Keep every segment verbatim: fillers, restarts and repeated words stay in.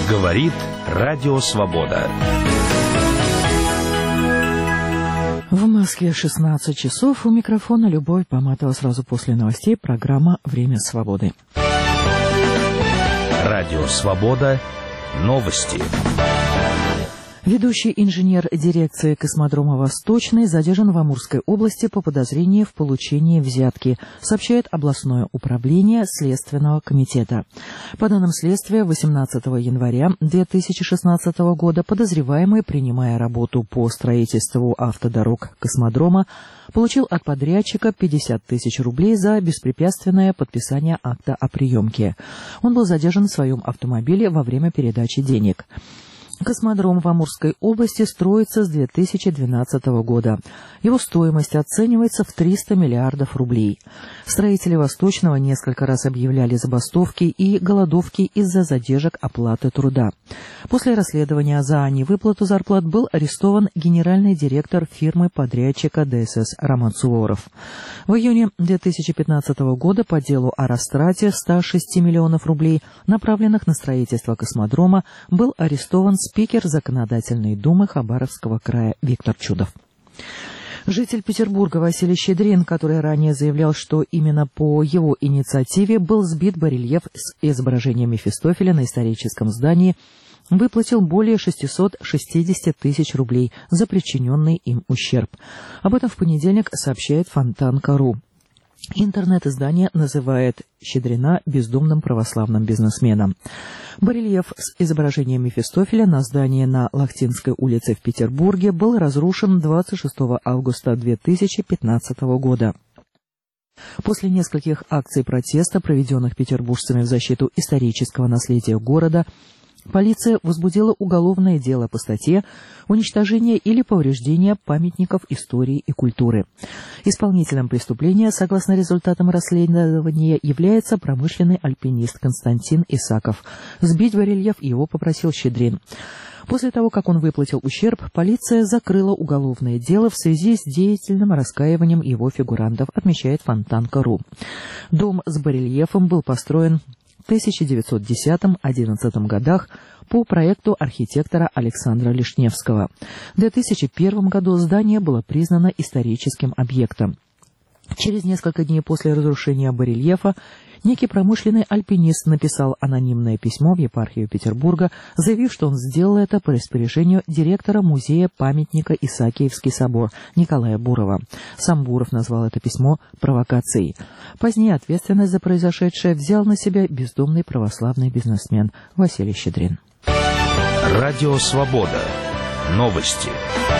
Говорит Радио Свобода. В Москве шестнадцать часов. У микрофона Любовь Поматова. Сразу после новостей программа «Время свободы». Радио Свобода. Новости. Ведущий инженер дирекции космодрома «Восточный» задержан в Амурской области по подозрению в получении взятки, сообщает областное управление Следственного комитета. По данным следствия, восемнадцатого января две тысячи шестнадцатого года подозреваемый, принимая работу по строительству автодорог космодрома, получил от подрядчика пятьдесят тысяч рублей за беспрепятственное подписание акта о приемке. Он был задержан в своем автомобиле во время передачи денег. Космодром в Амурской области строится с две тысячи двенадцатого года. Его стоимость оценивается в триста миллиардов рублей. Строители «Восточного» несколько раз объявляли забастовки и голодовки из-за задержек оплаты труда. После расследования за невыплату зарплат был арестован генеральный директор фирмы-подрядчика ДСС Роман Суворов. В июне две тысячи пятнадцатого года по делу о растрате ста шести миллионов рублей, направленных на строительство космодрома, был арестован спикер Законодательной думы Хабаровского края Виктор Чудов. Житель Петербурга Василий Щедрин, который ранее заявлял, что именно по его инициативе был сбит барельеф с изображением Мефистофеля на историческом здании, выплатил более шестисот шестидесяти тысяч рублей за причиненный им ущерб. Об этом в понедельник сообщает Фонтанка точка ру. Интернет-издание называет Щедрина бездумным православным бизнесменом. Барельеф с изображением Мефистофеля на здании на Лахтинской улице в Петербурге был разрушен двадцать шестого августа две тысячи пятнадцатого года. После нескольких акций протеста, проведенных петербуржцами в защиту исторического наследия города, полиция возбудила уголовное дело по статье «Уничтожение или повреждение памятников истории и культуры». Исполнителем преступления, согласно результатам расследования, является промышленный альпинист Константин Исаков. Сбить барельеф его попросил Щедрин. После того, как он выплатил ущерб, полиция закрыла уголовное дело в связи с деятельным раскаиванием его фигурантов, отмечает Фонтанка точка ру. Дом с барельефом был построен в тысяча девятьсот десятом — одиннадцатом годах по проекту архитектора Александра Лишневского. В две тысячи первом году здание было признано историческим объектом. Через несколько дней после разрушения барельефа некий промышленный альпинист написал анонимное письмо в епархию Петербурга, заявив, что он сделал это по распоряжению директора музея памятника Исаакиевский собор Николая Бурова. Сам Буров назвал это письмо провокацией. Позднее ответственность за произошедшее взял на себя бездумный православный бизнесмен Василий Щедрин. Радио Свобода. Новости.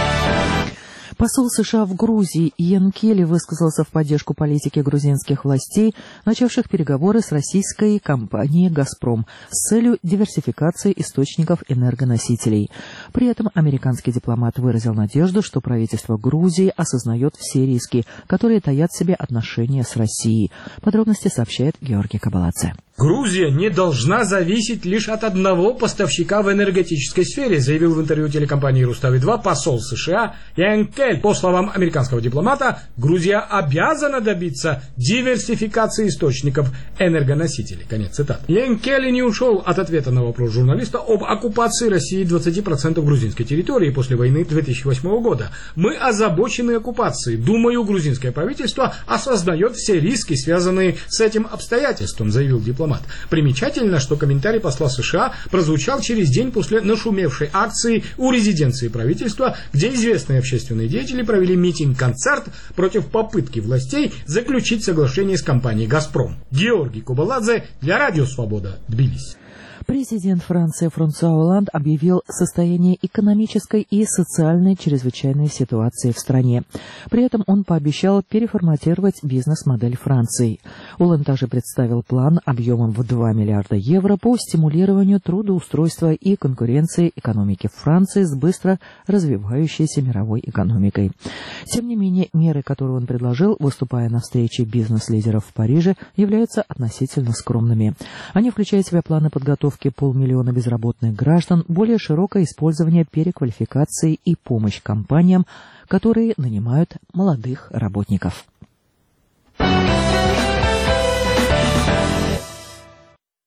Посол США в Грузии Иэн Келли высказался в поддержку политики грузинских властей, начавших переговоры с российской компанией «Газпром» с целью диверсификации источников энергоносителей. При этом американский дипломат выразил надежду, что правительство Грузии осознает все риски, которые таят в себе отношения с Россией. Подробности сообщает Георгий Кабаладзе. Грузия не должна зависеть лишь от одного поставщика в энергетической сфере, заявил в интервью телекомпании Рустави два посол США Иэн Келли. По словам американского дипломата, Грузия обязана добиться диверсификации источников энергоносителей. Конец цитаты. Иэн Келли не ушел от ответа на вопрос журналиста об оккупации России двадцати процентов грузинской территории после войны две тысячи восьмого года. Мы озабочены оккупацией. Думаю, грузинское правительство осознает все риски, связанные с этим обстоятельством, заявил дипломат. Примечательно, что комментарий посла США прозвучал через день после нашумевшей акции у резиденции правительства, где известные общественные деятели провели митинг-концерт против попытки властей заключить соглашение с компанией «Газпром». Георгий Кабаладзе для Радио Свобода, Тбилиси. Президент Франции Франсуа Олланд объявил состояние экономической и социальной чрезвычайной ситуации в стране. При этом он пообещал переформатировать бизнес-модель Франции. Олланд также представил план объемом в два миллиарда евро по стимулированию трудоустройства и конкуренции экономики Франции с быстро развивающейся мировой экономикой. Тем не менее, меры, которые он предложил, выступая на встрече бизнес-лидеров в Париже, являются относительно скромными. Они включают в себя планы подготовки полмиллиона безработных граждан, более широкое использование переквалификации и помощь компаниям, которые нанимают молодых работников.